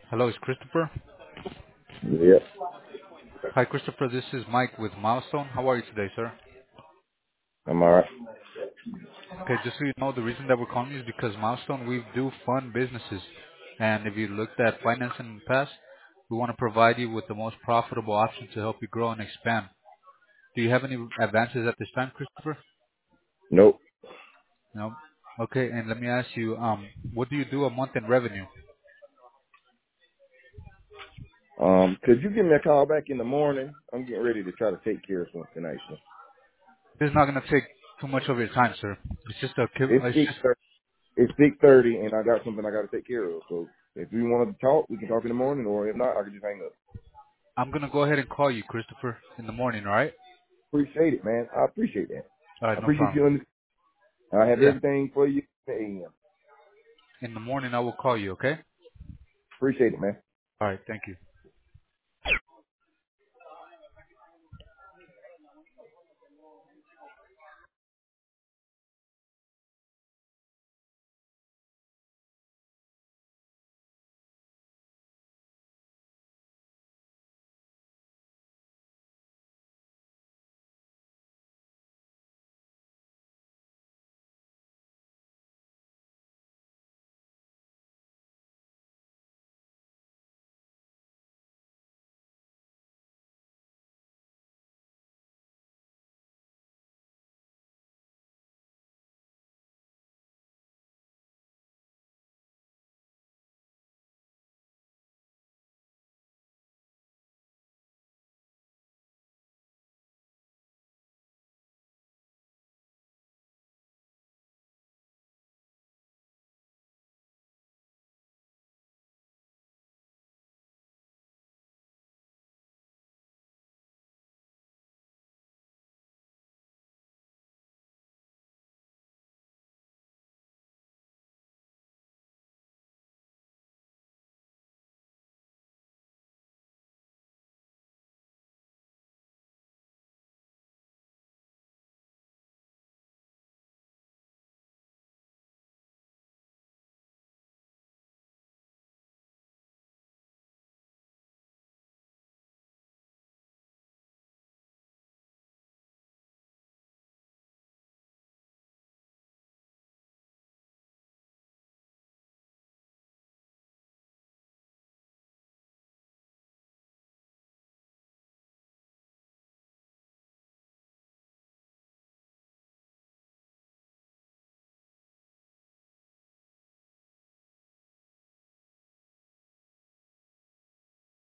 Hello, it's Christopher. Yeah, Hi, Christopher. This is Mike with Milestone. How are you today, sir? I'm all right. Okay, just so you know, the reason that we're calling you is because Milestone, we do fund businesses. And if you looked at financing in the past, we want to provide you with the most profitable option to help you grow and expand. Do you have any advances at this time, Christopher? Nope. No? Okay, and let me ask you, what do you do a month in revenue? Could you give me a call back in the morning? I'm getting ready to try to take care of something actually. This is not going to take too much of your time, sir. It's just It's it's six. just, It's 6:30, and I got something I got to take care of. So if you want to talk, we can talk in the morning, or if not, I can just hang up. I'm going to go ahead and call you, Christopher, in the morning, all right? Appreciate it, man. I appreciate that. All I right, no appreciate problem. you. I have Yeah. everything for you. And In the morning, I will call you, okay? appreciate it, man. All right. Thank you.